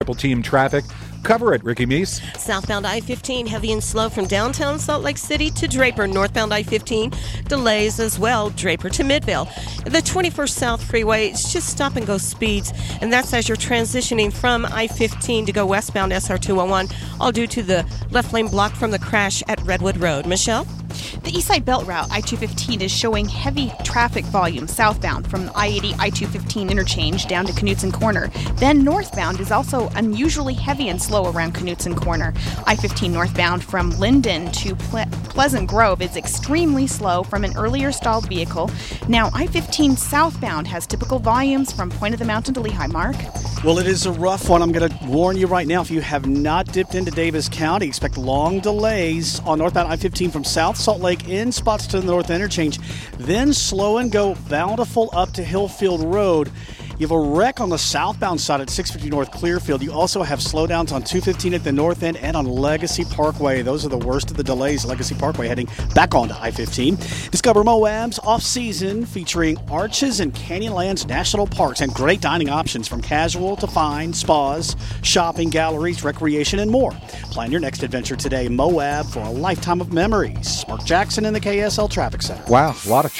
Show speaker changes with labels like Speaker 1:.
Speaker 1: Triple team traffic. Cover it, Ricky Meese.
Speaker 2: Southbound I-15, heavy and slow from downtown Salt Lake City to Draper. Northbound I-15, delays as well, Draper to Midvale. The 21st South Freeway, it's just stop-and-go speeds, and that's as you're transitioning from I-15 to go westbound SR201, all due to the left lane blocked from the crash at Redwood Road. Michelle?
Speaker 3: The Eastside Belt Route, I-215, is showing heavy traffic volume southbound from I-80 I-215 interchange down to Knutson Corner. Then northbound is also unusually heavy and slow around Knutson Corner. I-15 northbound from Linden to Pleasant Grove is extremely slow from an earlier stalled vehicle. Now I-15 southbound has typical volumes from Point of the Mountain to Lehigh. Mark?
Speaker 4: Well, it is a rough one. I'm going to warn you right now, if you have not dipped into Davis County, expect long delays on northbound I-15 from South Salt Lake in spots to the north interchange. Then slow and go Bountiful up to Hillfield Road. You have a wreck on the southbound side at 650 North Clearfield. You also have slowdowns on 215 at the north end and on Legacy Parkway. Those are the worst of the delays. Legacy Parkway heading back onto I-15. Discover Moab's off-season featuring Arches and Canyonlands National Parks and great dining options from casual to fine, spas, shopping, galleries, recreation, and more. Plan your next adventure today. Moab for a lifetime of memories. Mark Jackson in the KSL Traffic Center.
Speaker 1: Wow, a lot of